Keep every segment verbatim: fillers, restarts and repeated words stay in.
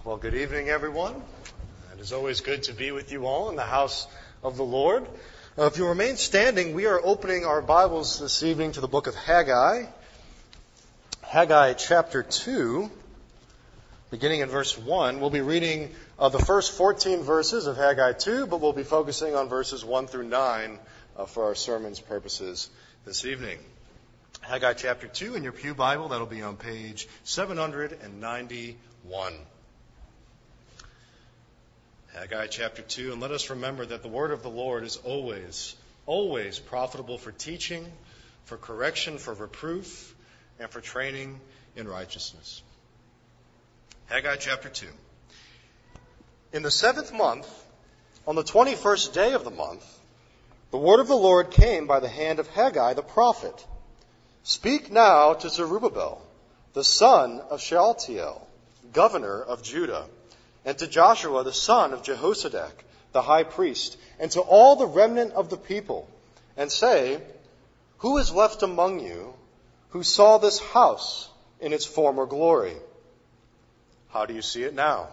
Well, good evening, everyone. It is always good to be with you all in the house of the Lord. Uh, if you remain standing, we are opening our Bibles this evening to the book of Haggai. Haggai chapter two, beginning in verse one. We'll be reading uh, the first fourteen verses of Haggai two, but we'll be focusing on verses one through nine uh, for our sermon's purposes this evening. Haggai chapter two in your pew Bible, that'll be on page seven ninety-one. Haggai chapter two, and let us remember that the word of the Lord is always, always profitable for teaching, for correction, for reproof, and for training in righteousness. Haggai chapter two. In the seventh month, on the twenty-first day of the month, the word of the Lord came by the hand of Haggai the prophet. Speak now to Zerubbabel, the son of Shealtiel, governor of Judah, and to Joshua, the son of Jehozadak, the high priest, and to all the remnant of the people, and say, who is left among you who saw this house in its former glory? How do you see it now?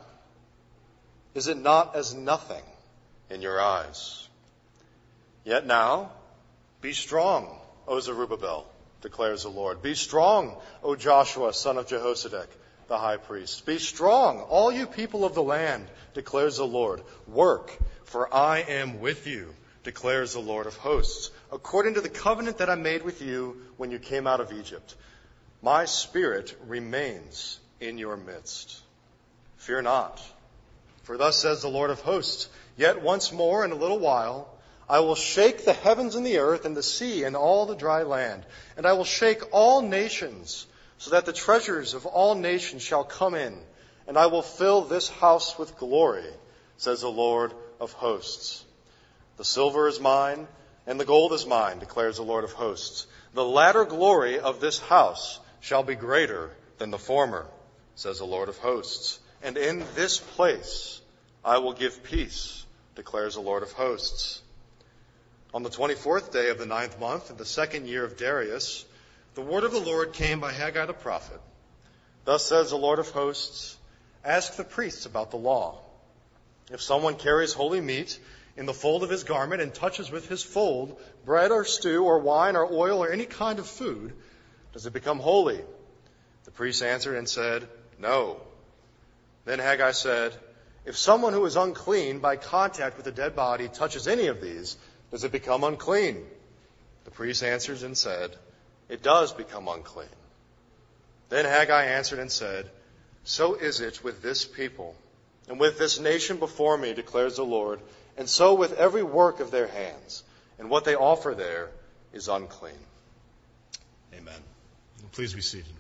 Is it not as nothing in your eyes? Yet now, be strong, O Zerubbabel, declares the Lord. Be strong, O Joshua, son of Jehozadak, the high priest. Be strong, all you people of the land, declares the Lord. Work, for I am with you, declares the Lord of hosts, according to the covenant that I made with you when you came out of Egypt. My spirit remains in your midst. Fear not, for thus says the Lord of hosts, yet once more in a little while I will shake the heavens and the earth and the sea and all the dry land, and I will shake all nations, so that the treasures of all nations shall come in, and I will fill this house with glory, says the Lord of hosts. The silver is mine, and the gold is mine, declares the Lord of hosts. The latter glory of this house shall be greater than the former, says the Lord of hosts. And in this place I will give peace, declares the Lord of hosts. On the twenty-fourth day of the ninth month, in the second year of Darius, the word of the Lord came by Haggai the prophet. Thus says the Lord of hosts, ask the priests about the law. If someone carries holy meat in the fold of his garment and touches with his fold bread or stew or wine or oil or any kind of food, does it become holy? The priests answered and said, no. Then Haggai said, if someone who is unclean by contact with a dead body touches any of these, does it become unclean? The priest answered and said, it does become unclean. Then Haggai answered and said, so is it with this people, and with this nation before me, declares the Lord, and so with every work of their hands, and what they offer there is unclean. Amen. Please be seated.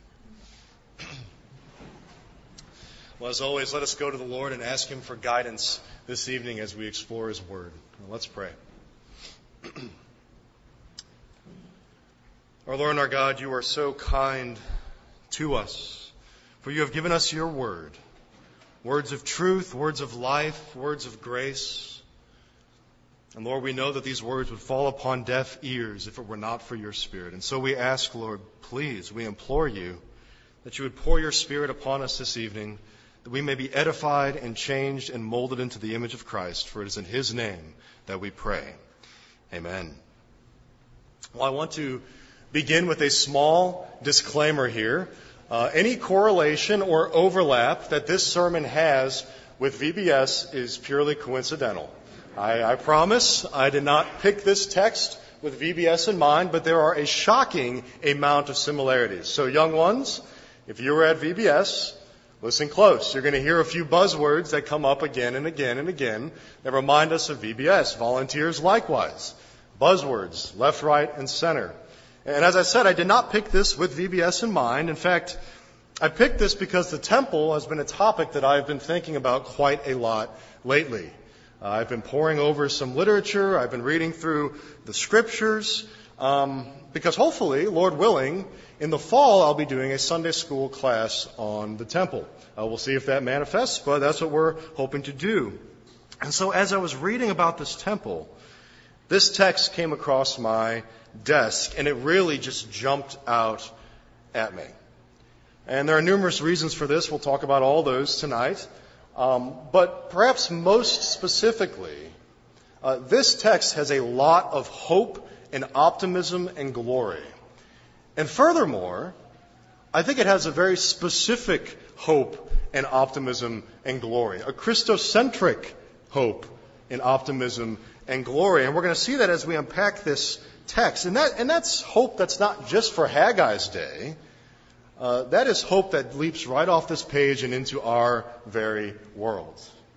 Well, as always, let us go to the Lord and ask Him for guidance this evening as we explore His Word. Let's pray. Our Lord and our God, you are so kind to us, for you have given us your word, words of truth, words of life, words of grace. And Lord, we know that these words would fall upon deaf ears if it were not for your Spirit. And so we ask, Lord, please, we implore you that you would pour your Spirit upon us this evening, that we may be edified and changed and molded into the image of Christ, for it is in His name that we pray. Amen. Well, I want to begin with a small disclaimer here. Uh, any correlation or overlap that this sermon has with V B S is purely coincidental. I, I promise I did not pick this text with V B S in mind, but there are a shocking amount of similarities. So young ones, if you were at V B S, listen close. You're going to hear a few buzzwords that come up again and again and again that remind us of V B S. Volunteers likewise. Buzzwords, left, right, and center. And as I said, I did not pick this with V B S in mind. In fact, I picked this because the temple has been a topic that I've been thinking about quite a lot lately. Uh, I've been poring over some literature. I've been reading through the scriptures. Um, because hopefully, Lord willing, in the fall I'll be doing a Sunday school class on the temple. Uh, we'll see if that manifests, but that's what we're hoping to do. And so as I was reading about this temple, this text came across my desk, and it really just jumped out at me. And there are numerous reasons for this. We'll talk about all those tonight. Um, but perhaps most specifically, uh, this text has a lot of hope and optimism and glory. And furthermore, I think it has a very specific hope and optimism and glory, a Christocentric hope and optimism and glory. And we're going to see that as we unpack this text. And that and that's hope that's not just for Haggai's day. Uh, that is hope that leaps right off this page and into our very world.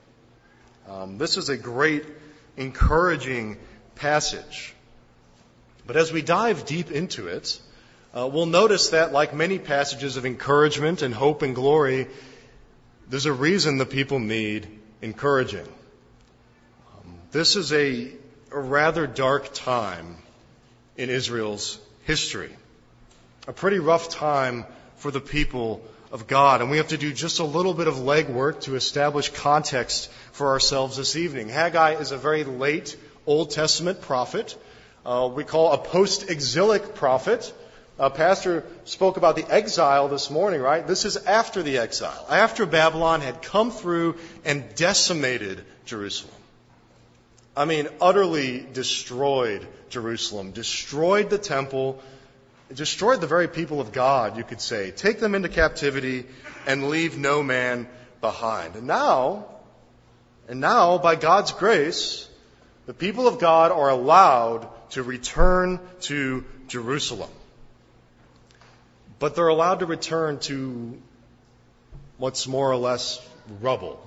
Um, this is a great, encouraging passage. But as we dive deep into it, uh, we'll notice that, like many passages of encouragement and hope and glory, there's a reason the people need encouraging. Um, this is a, a rather dark time in Israel's history, a pretty rough time for the people of God. And we have to do just a little bit of legwork to establish context for ourselves this evening. Haggai is a very late Old Testament prophet. Uh, we call a post-exilic prophet. Uh, Pastor spoke about the exile this morning, right? This is after the exile, after Babylon had come through and decimated Jerusalem. I mean, utterly destroyed Jerusalem, destroyed the temple, destroyed the very people of God, you could say. Take them into captivity and leave no man behind. And now, and now, by God's grace, the people of God are allowed to return to Jerusalem. But they're allowed to return to what's more or less rubble.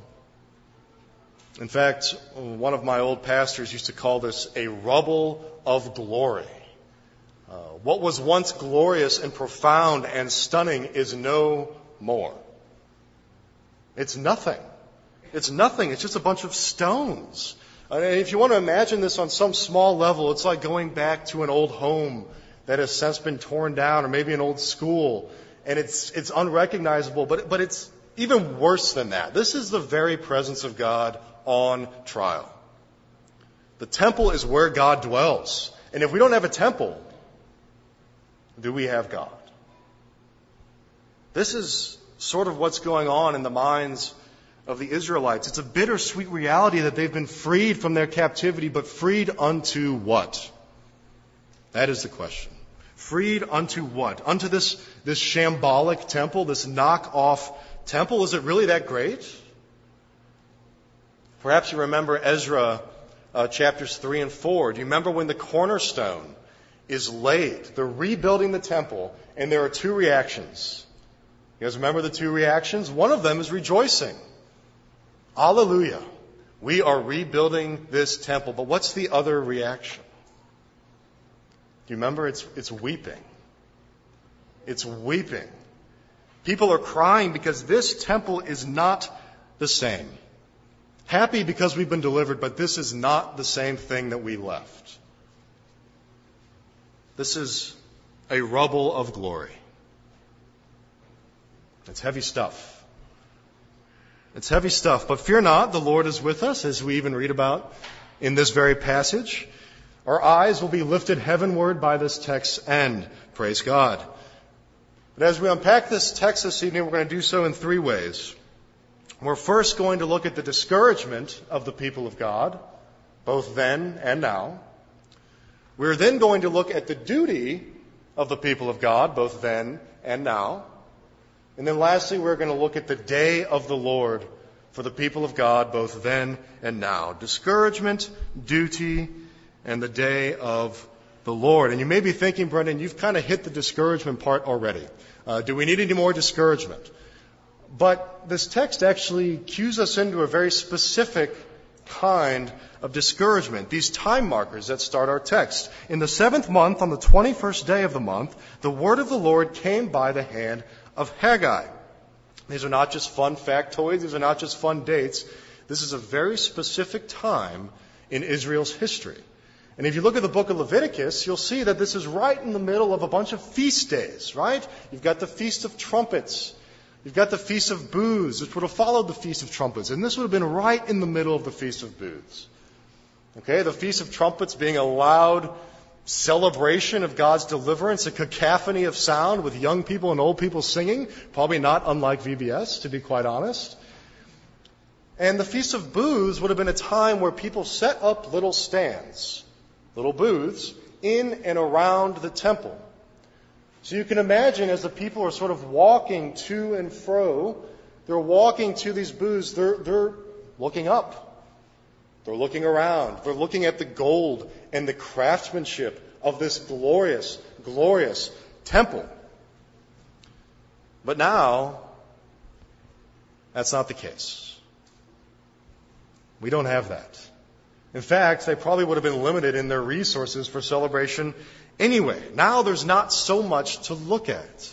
In fact, one of my old pastors used to call this a rubble of glory. Uh, what was once glorious and profound and stunning is no more. It's nothing. It's nothing. It's just a bunch of stones. And if you want to imagine this on some small level, it's like going back to an old home that has since been torn down, or maybe an old school, and it's it's unrecognizable. But but it's even worse than that. This is the very presence of God on trial. The temple is where God dwells. And if we don't have a temple, do we have God? This is sort of what's going on in the minds of the Israelites. It's a bittersweet reality that they've been freed from their captivity, but freed unto what? That is the question. Freed unto what? Unto this, this shambolic temple, this knock-off temple? Is it really that great? Perhaps you remember Ezra uh, chapters three and four. Do you remember when the cornerstone is laid? They're rebuilding the temple, and there are two reactions. You guys remember the two reactions? One of them is rejoicing. Hallelujah. We are rebuilding this temple. But what's the other reaction? Do you remember? It's, it's weeping. It's weeping. People are crying because this temple is not the same. Happy because we've been delivered, but this is not the same thing that we left. This is a rubble of glory. It's heavy stuff. It's heavy stuff. But fear not, the Lord is with us, as we even read about in this very passage. Our eyes will be lifted heavenward by this text's end. Praise God. But as we unpack this text this evening, we're going to do so in three ways. We're first going to look at the discouragement of the people of God, both then and now. We're then going to look at the duty of the people of God, both then and now. And then lastly, we're going to look at the day of the Lord for the people of God, both then and now. Discouragement, duty, and the day of the Lord. And you may be thinking, Brendan, you've kind of hit the discouragement part already. Uh, do we need any more discouragement? But this text actually cues us into a very specific kind of discouragement. These time markers that start our text. In the seventh month, on the twenty-first day of the month, the word of the Lord came by the hand of Haggai. These are not just fun factoids. These are not just fun dates. This is a very specific time in Israel's history. And if you look at the book of Leviticus, you'll see that this is right in the middle of a bunch of feast days, right? You've got the Feast of Trumpets. You've got the Feast of Booths, which would have followed the Feast of Trumpets. And this would have been right in the middle of the Feast of Booths. Okay, the Feast of Trumpets being a loud celebration of God's deliverance, a cacophony of sound with young people and old people singing, probably not unlike V B S, to be quite honest. And the Feast of Booths would have been a time where people set up little stands, little booths, in and around the temple. So you can imagine as the people are sort of walking to and fro, they're walking to these booths, they're, they're looking up. They're looking around. They're looking at the gold and the craftsmanship of this glorious, glorious temple. But now, that's not the case. We don't have that. In fact, they probably would have been limited in their resources for celebration anyway. Now there's not so much to look at.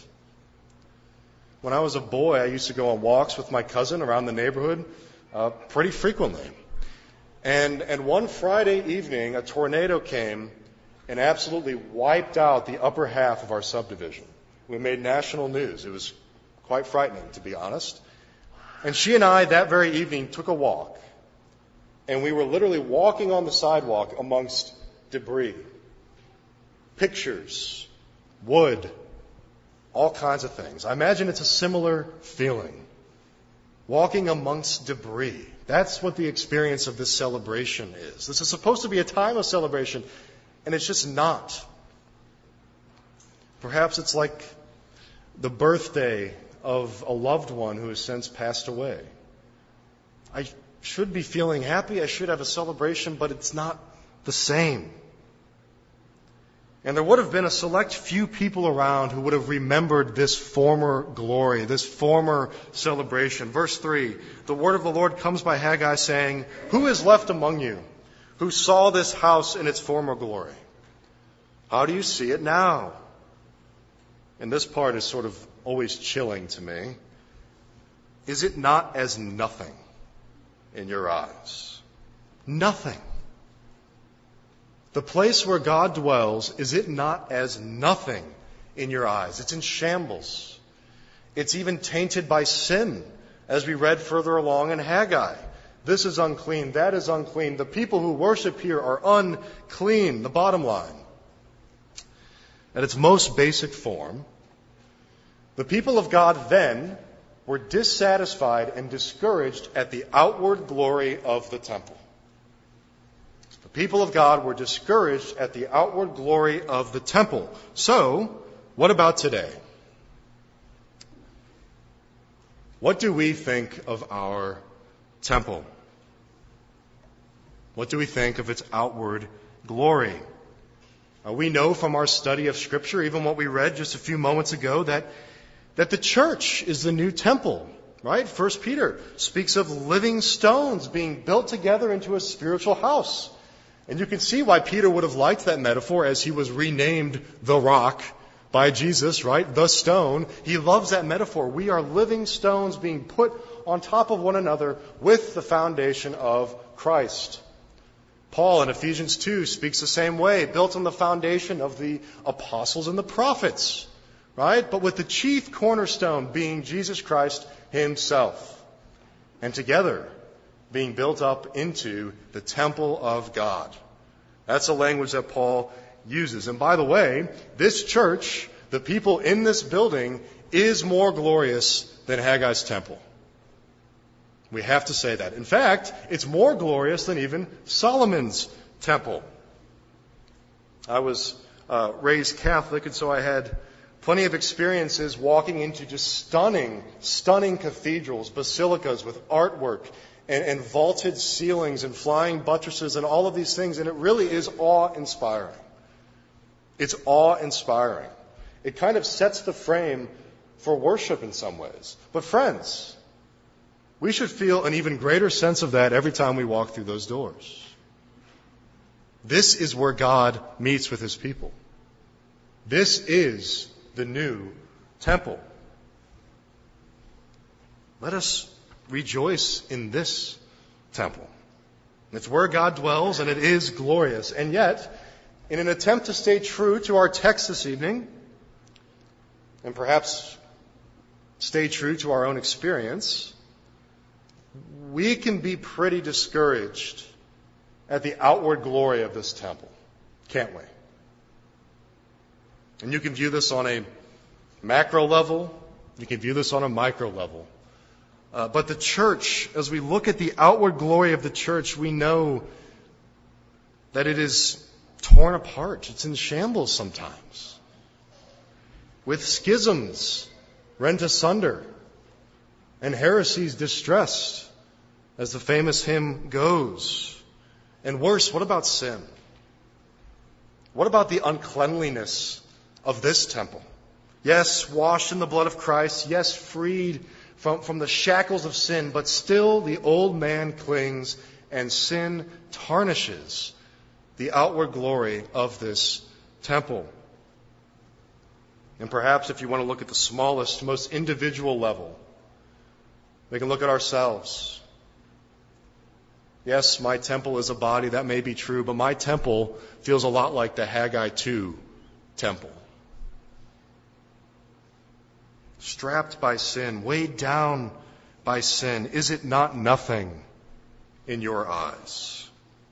When I was a boy, I used to go on walks with my cousin around the neighborhood uh, pretty frequently. And, and one Friday evening, a tornado came and absolutely wiped out the upper half of our subdivision. We made national news. It was quite frightening, to be honest. And she and I, that very evening, took a walk. And we were literally walking on the sidewalk amongst debris, pictures, wood, all kinds of things. I imagine it's a similar feeling. Walking amongst debris. That's what the experience of this celebration is. This is supposed to be a time of celebration, and it's just not. Perhaps it's like the birthday of a loved one who has since passed away. I should be feeling happy, I should have a celebration, but it's not the same. And there would have been a select few people around who would have remembered this former glory, this former celebration. Verse three, the word of the Lord comes by Haggai saying, "Who is left among you who saw this house in its former glory? How do you see it now?" And this part is sort of always chilling to me. Is it not as nothing in your eyes? Nothing. The place where God dwells, is it not as nothing in your eyes? It's in shambles. It's even tainted by sin, as we read further along in Haggai. This is unclean, that is unclean. The people who worship here are unclean, the bottom line. At its most basic form, the people of God then were dissatisfied and discouraged at the outward glory of the temple. The people of God were discouraged at the outward glory of the temple. So, what about today? What do we think of our temple? What do we think of its outward glory? Uh, we know from our study of Scripture, even what we read just a few moments ago, that, that the church is the new temple, right? First Peter speaks of living stones being built together into a spiritual house. And you can see why Peter would have liked that metaphor as he was renamed the rock by Jesus, right? The stone. He loves that metaphor. We are living stones being put on top of one another with the foundation of Christ. Paul in Ephesians two speaks the same way, built on the foundation of the apostles and the prophets, right? But with the chief cornerstone being Jesus Christ himself. And together being built up into the temple of God. That's the language that Paul uses. And by the way, this church, the people in this building, is more glorious than Haggai's temple. We have to say that. In fact, it's more glorious than even Solomon's temple. I was uh, raised Catholic, and so I had plenty of experiences walking into just stunning, stunning cathedrals, basilicas with artwork and, and vaulted ceilings and flying buttresses and all of these things, and it really is awe-inspiring. It's awe-inspiring. It kind of sets the frame for worship in some ways. But friends, we should feel an even greater sense of that every time we walk through those doors. This is where God meets with his people. This is the new temple. Let us rejoice in this temple. It's where God dwells, and it is glorious. And yet, in an attempt to stay true to our text this evening, and perhaps stay true to our own experience, we can be pretty discouraged at the outward glory of this temple, can't we? And you can view this on a macro level, you can view this on a micro level. Uh, but the church, as we look at the outward glory of the church, we know that it is torn apart. It's in shambles sometimes, with schisms rent asunder and heresies distressed, as the famous hymn goes. And worse, what about sin? What about the uncleanliness of this temple? Yes, washed in the blood of Christ. Yes, freed from, from the shackles of sin. But still the old man clings, and sin tarnishes the outward glory of this temple. And perhaps if you want to look at the smallest, most individual level, we can look at ourselves. Yes, my temple is a body, that may be true, but my temple feels a lot like the Haggai two temple. Strapped by sin, weighed down by sin, is it not nothing in your eyes?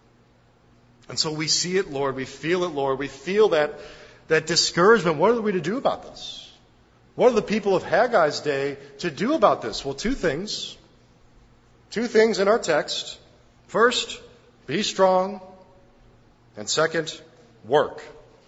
And so we see it, Lord, we feel it, Lord, we feel that, that discouragement. What are we to do about this? What are the people of Haggai's day to do about this? Well, two things. Two things in our text. First, be strong. And second, work.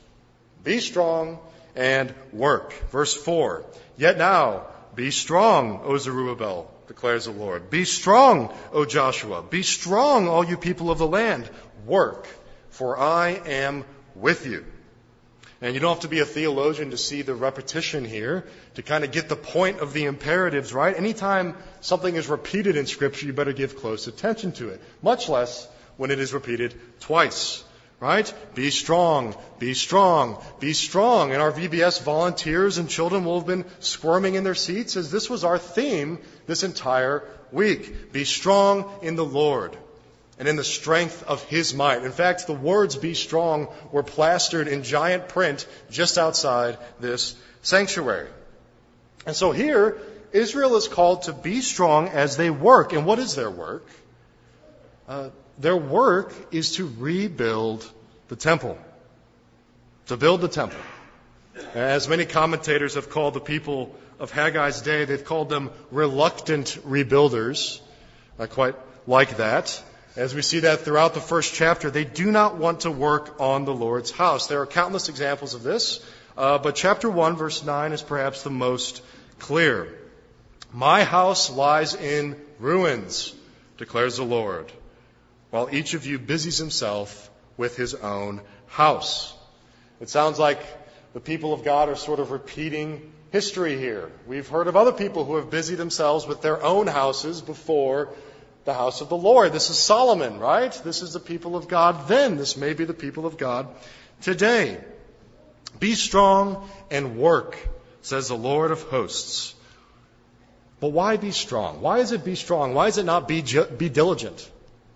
Be strong and work. Verse four. Yet now, be strong, O Zerubbabel, declares the Lord. Be strong, O Joshua. Be strong, all you people of the land. Work, for I am with you. And you don't have to be a theologian to see the repetition here, to kind of get the point of the imperatives, right? Anytime something is repeated in Scripture, you better give close attention to it. Much less when it is repeated twice, right? Be strong, be strong, be strong. And our V B S volunteers and children will have been squirming in their seats as this was our theme this entire week. Be strong in the Lord and in the strength of His might. In fact, the words be strong were plastered in giant print just outside this sanctuary. And so here, Israel is called to be strong as they work. And what is their work? Uh, their work is to rebuild the temple. To build the temple. As many commentators have called the people of Haggai's day, they've called them reluctant rebuilders. I quite like that. As we see that throughout the first chapter, they do not want to work on the Lord's house. There are countless examples of this, uh, but chapter one, verse nine is perhaps the most clear. My house lies in ruins, declares the Lord, while each of you busies himself with his own house. It sounds like the people of God are sort of repeating history here. We've heard of other people who have busied themselves with their own houses before the house of the Lord. This is Solomon, right? This is the people of God then. This may be the people of God today. Be strong and work, says the Lord of hosts. But why be strong? Why is it be strong? Why is it not be, be diligent?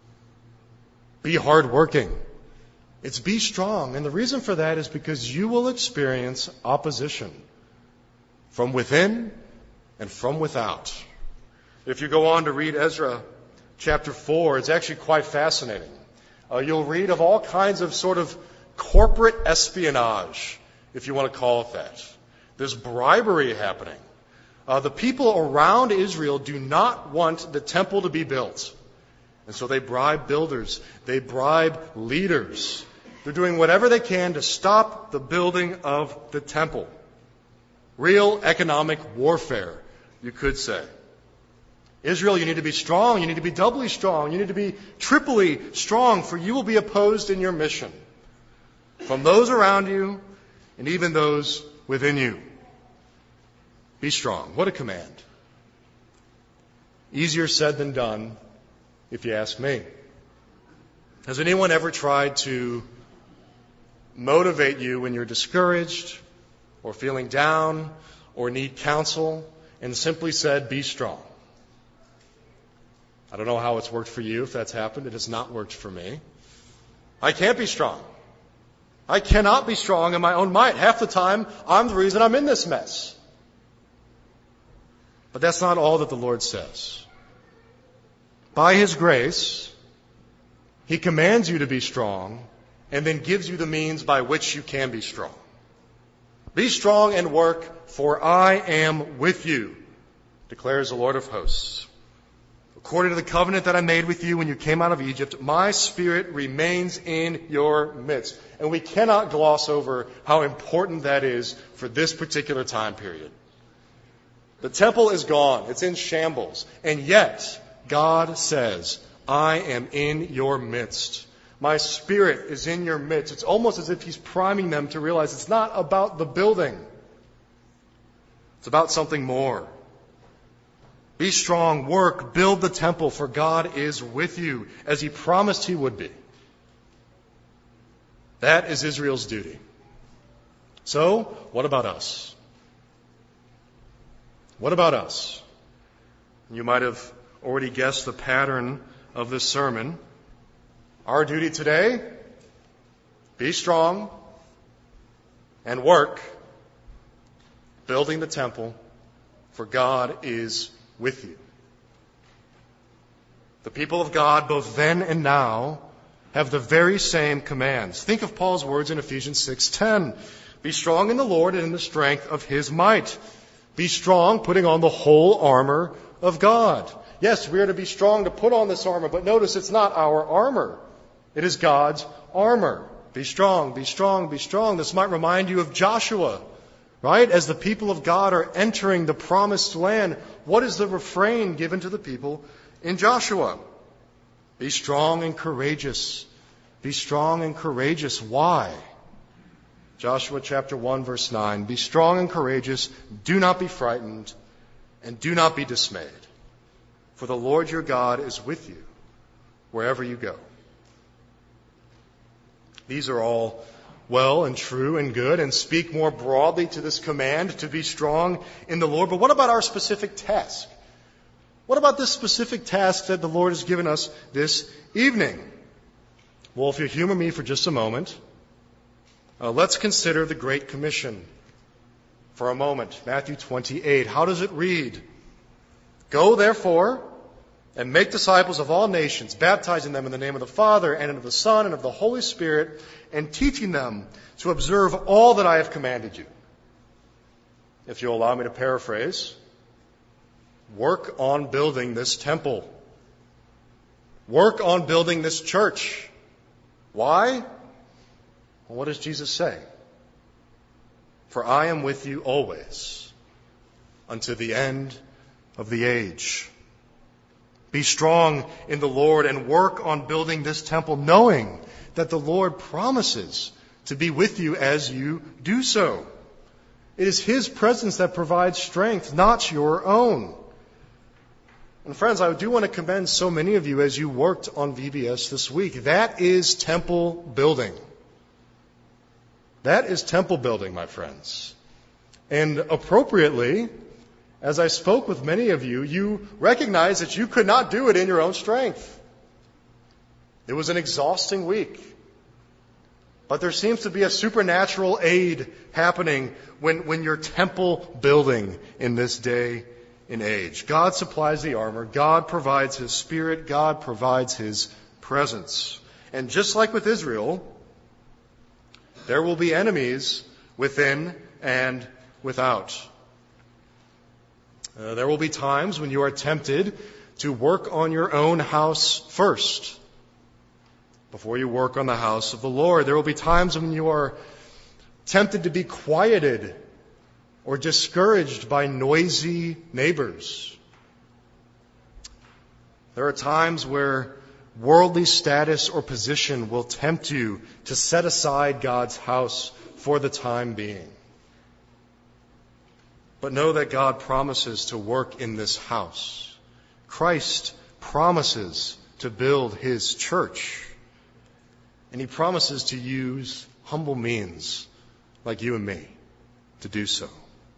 Be hardworking. It's be strong. And the reason for that is because you will experience opposition from within and from without. If you go on to read Ezra chapter four, it's actually quite fascinating. Uh, you'll read of all kinds of sort of corporate espionage, if you want to call it that. There's bribery happening. Uh, the people around Israel do not want the temple to be built. And so they bribe builders. They bribe leaders. They're doing whatever they can to stop the building of the temple. Real economic warfare, you could say. Israel, you need to be strong. You need to be doubly strong. You need to be triply strong, for you will be opposed in your mission from those around you and even those within you. Be strong. What a command. Easier said than done, if you ask me. Has anyone ever tried to motivate you when you're discouraged or feeling down or need counsel and simply said, be strong? I don't know how it's worked for you, if that's happened. It has not worked for me. I can't be strong. I cannot be strong in my own might. Half the time, I'm the reason I'm in this mess. But that's not all that the Lord says. By His grace, He commands you to be strong and then gives you the means by which you can be strong. Be strong and work, for I am with you, declares the Lord of hosts. according to the covenant that I made with you when you came out of Egypt, my Spirit remains in your midst. And we cannot gloss over how important that is for this particular time period. The temple is gone. It's in shambles. And yet, God says, I am in your midst. My Spirit is in your midst. It's almost as if He's priming them to realize it's not about the building. It's about something more. Be strong, work, build the temple, for God is with you, as He promised He would be. That is Israel's duty. So, what about us? What about us? You might have already guessed the pattern of this sermon. Our duty today, be strong and work, building the temple, for God is with you. The people of God, both then and now, have the very same commands. Think of Paul's words in Ephesians six ten. Be strong in the Lord and in the strength of His might. Be strong, putting on the whole armor of God. Yes, we are to be strong to put on this armor, but notice it's not our armor. It is God's armor. Be strong, be strong, be strong. This might remind you of Joshua, right? As the people of God are entering the promised land, what is the refrain given to the people in Joshua? Be strong and courageous. Be strong and courageous. Why? Joshua chapter one, verse nine. Be strong and courageous. Do not be frightened, and do not be dismayed. For the Lord your God is with you wherever you go. These are all well and true and good and speak more broadly to this command to be strong in the Lord. But what about our specific task? What about this specific task that the Lord has given us this evening? Well, if you humor me for just a moment, uh, let's consider the Great Commission for a moment. Matthew twenty-eight. How does it read? Go, therefore, and make disciples of all nations, baptizing them in the name of the Father and of the Son and of the Holy Spirit, and teaching them to observe all that I have commanded you. If you'll allow me to paraphrase, work on building this temple. Work on building this church. Why? Well, what does Jesus say? For I am with you always, unto the end of the age. Be strong in the Lord and work on building this temple, knowing that the Lord promises to be with you as you do so. It is His presence that provides strength, not your own. And friends, I do want to commend so many of you as you worked on V B S this week. That is temple building. That is temple building, my friends. And appropriately, as I spoke with many of you, you recognize that you could not do it in your own strength. It was an exhausting week. But there seems to be a supernatural aid happening when, when you're temple building in this day and age. God supplies the armor. God provides His Spirit. God provides His presence. And just like with Israel, there will be enemies within and without. Uh, there will be times when you are tempted to work on your own house first before you work on the house of the Lord. There will be times when you are tempted to be quieted or discouraged by noisy neighbors. There are times where worldly status or position will tempt you to set aside God's house for the time being. But know that God promises to work in this house. Christ promises to build His church. And He promises to use humble means like you and me to do so.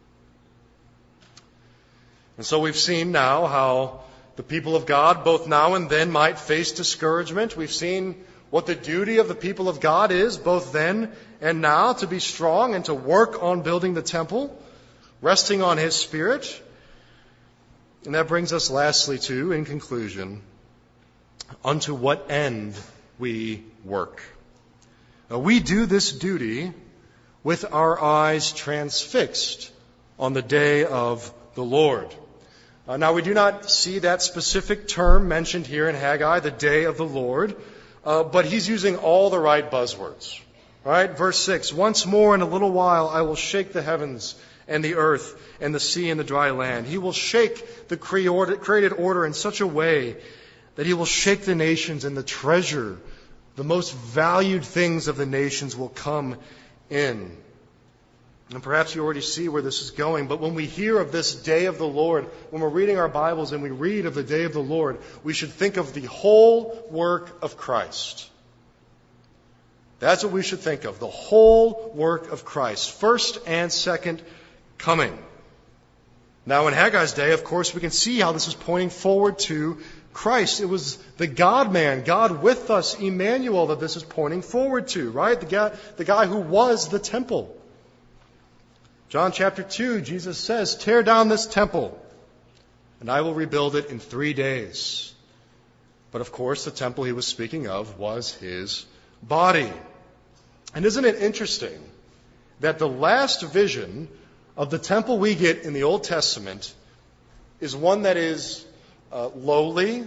And so we've seen now how the people of God, both now and then, might face discouragement. We've seen what the duty of the people of God is, both then and now, to be strong and to work on building the temple, resting on His Spirit. And that brings us lastly to, in conclusion, unto what end we work. Now, we do this duty with our eyes transfixed on the day of the Lord. Uh, now, we do not see that specific term mentioned here in Haggai, the day of the Lord, uh, but he's using all the right buzzwords. Right? Verse six, once more in a little while I will shake the heavens and the earth and the sea and the dry land. He will shake the created order in such a way that he will shake the nations, and the treasure, the most valued things of the nations will come in. And perhaps you already see where this is going, but when we hear of this day of the Lord, when we're reading our Bibles and we read of the day of the Lord, we should think of the whole work of Christ. That's what we should think of, the whole work of Christ, first and second coming. Now, in Haggai's day, of course, we can see how this is pointing forward to Christ. It was the God-man, God with us, Emmanuel, that this is pointing forward to, right? The guy, the guy who was the temple. John chapter two, Jesus says, tear down this temple, and I will rebuild it in three days. But of course, the temple he was speaking of was his body. And isn't it interesting that the last vision of the temple we get in the Old Testament is one that is uh, lowly,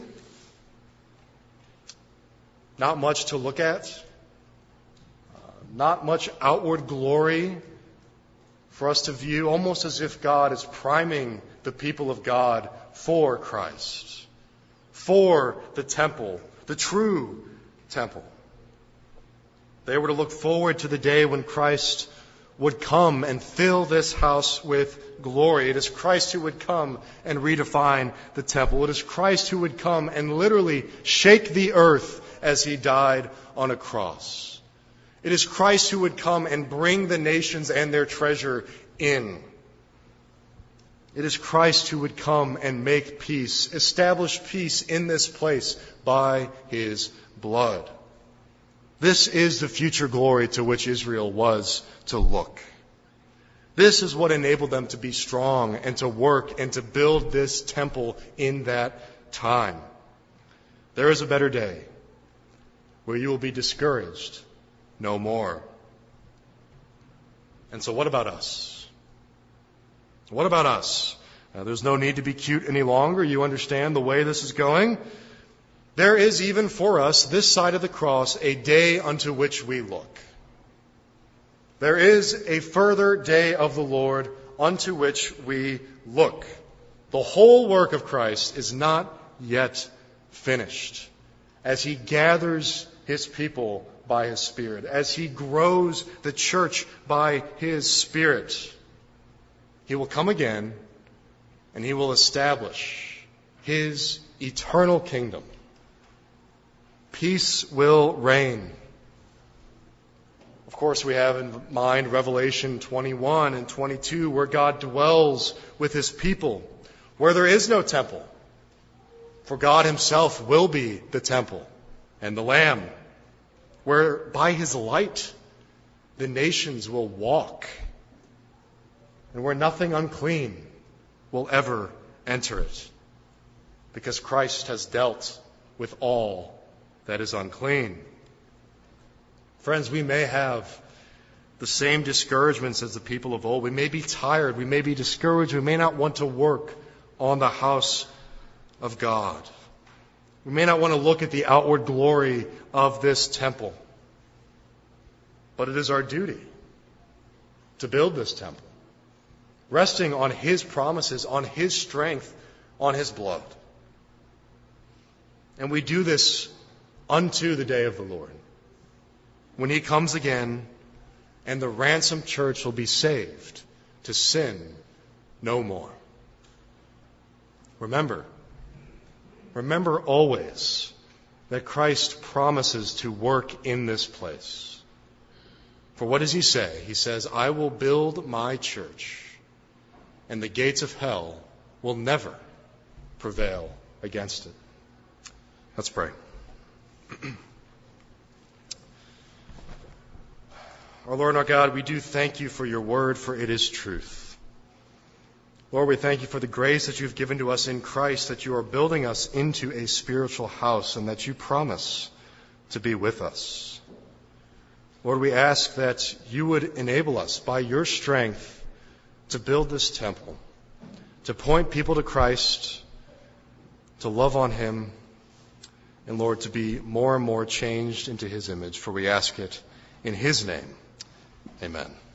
not much to look at, uh, not much outward glory for us to view, almost as if God is priming the people of God for Christ, for the temple, the true temple. They were to look forward to the day when Christ would come and fill this house with glory. It is Christ who would come and redefine the temple. It is Christ who would come and literally shake the earth as he died on a cross. It is Christ who would come and bring the nations and their treasure in. It is Christ who would come and make peace, establish peace in this place by his blood. This is the future glory to which Israel was to look. This is what enabled them to be strong and to work and to build this temple in that time. There is a better day where you will be discouraged no more. And so what about us? What about us? Now, there's no need to be cute any longer. You understand the way this is going. There is even for us, this side of the cross, a day unto which we look. There is a further day of the Lord unto which we look. The whole work of Christ is not yet finished. As he gathers his people by his Spirit, as he grows the church by his Spirit, he will come again and he will establish his eternal kingdom. Peace will reign. Of course, we have in mind Revelation twenty-one and twenty-two, where God dwells with his people, where there is no temple. For God himself will be the temple and the Lamb, where by his light the nations will walk, and where nothing unclean will ever enter it, because Christ has dealt with all that is unclean. Friends, we may have the same discouragements as the people of old. We may be tired. We may be discouraged. We may not want to work on the house of God. We may not want to look at the outward glory of this temple. But it is our duty to build this temple, resting on his promises, on his strength, on his blood. And we do this unto the day of the Lord, when he comes again and the ransomed church will be saved to sin no more. Remember, remember always that Christ promises to work in this place. For what does he say? He says, I will build my church, and the gates of hell will never prevail against it. Let's pray. Our Lord and our God, we do thank you for your word, for it is truth. Lord, we thank you for the grace that you've given to us in Christ, that you are building us into a spiritual house, and that you promise to be with us. Lord, we ask that you would enable us by your strength to build this temple, to point people to Christ, to love on him, and Lord, to be more and more changed into his image, for we ask it in his name. Amen.